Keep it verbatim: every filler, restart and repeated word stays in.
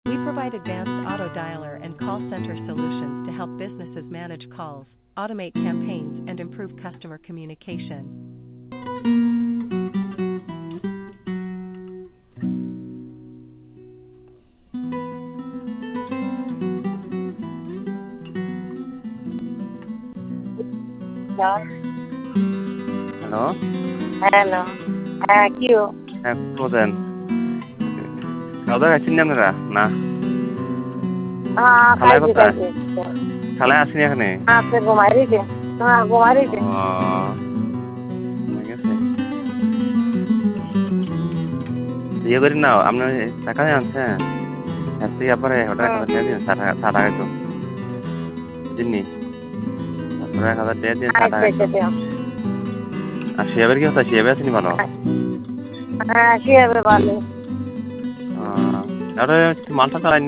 We provide advanced auto dialer and call center solutions to help businesses manage calls, automate campaigns, and improve customer communication. Hello, hello, hello. হ্যাঁ, কি ও? হ্যাঁ বলেন। খাওয়া দাওয়া খাইছেন আপনারা? না। হ্যাঁ, খালায় খাইছি কোথায়? খাইছি। খালায় আসেনি এখানে? আছে ঘুমাই রইছে। হ্যাঁ, ঘুমাই রইছে। ও ঠিক আছে। ইয়ে করেন না, আপনার টাকা আনছেন? এর থেকে আপনার এক হাজার হুম, টাকা দিয়ে দিন, চা টাকা খাইতো। বুঝিনি? আপনার এক হাজার টাকা দিন, চা টাকা আচ্ছা খাইতো। আচ্ছা দিও। আর শিয়াবের কি হতো? শিয়াবে আসেনি ভালো? হ্যাঁ, কি হবে ভালো? ও, আরে মালটা চালাই